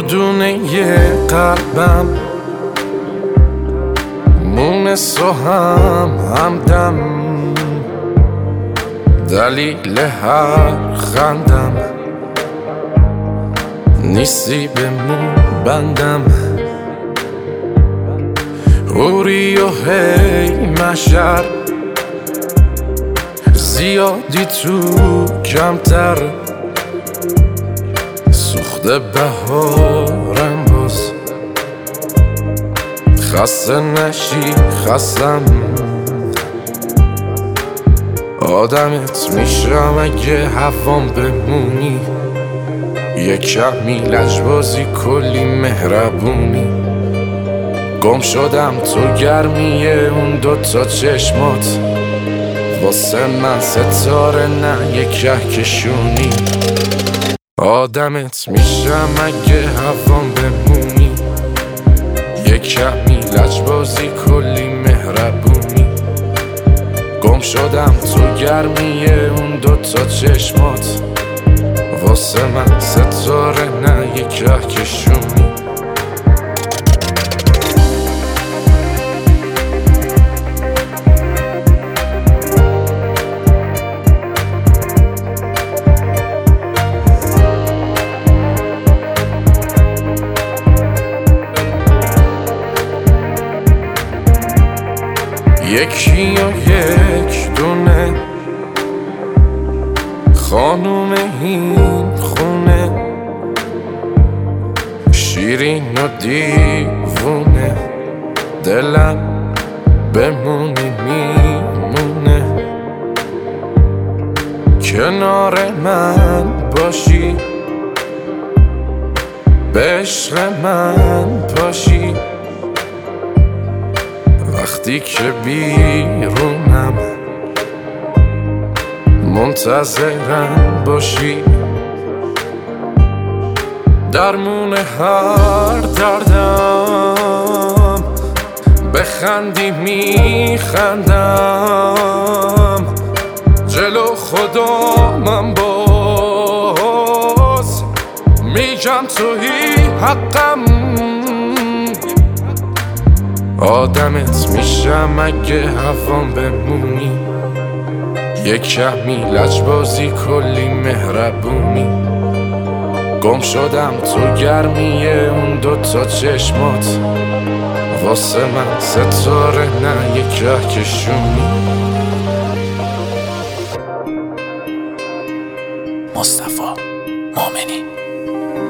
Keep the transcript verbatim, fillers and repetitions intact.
دونه یه قلبم مونس و هم همدم، دلیل هر خندم نیستی به مون بندم. اوری و هی مشر زیادی تو کمتر، سوخته بهارم باز خسته نشی خستم. آدمت میشم اگه هوام بمونی، یه کمی لجبازی کلی مهربونی. گم شدم تو گرمیه اون دوتا چشمات، واسه من ستاره نه یه کهکشونی. آدمت میشم اگه هوام بمونی، یه کمی لجبازی کلی مهربونی. گم شدم تو گرمیه اون دوتا چشمات، واسه من ستاره نه یه کهکشونی. یکی و یک دونه خانوم این خونه، شیرین و دیوونه، دلم بمونی میمونه. کنار من باشی، به عشق من پاشی، وقتی که بیرونم منتظرم باشی. درمون هر دردم بخندی میخندم، جلو خدا من باز میگم تویی حقم. آدمت میشم اگه هوام بمونی، یه کمی لجبازی کلی مهربونی. گم شدم تو گرمیه اون دوتا چشمات، واسه من ستاره نه یه کهکشونی. مصطفی مومنی.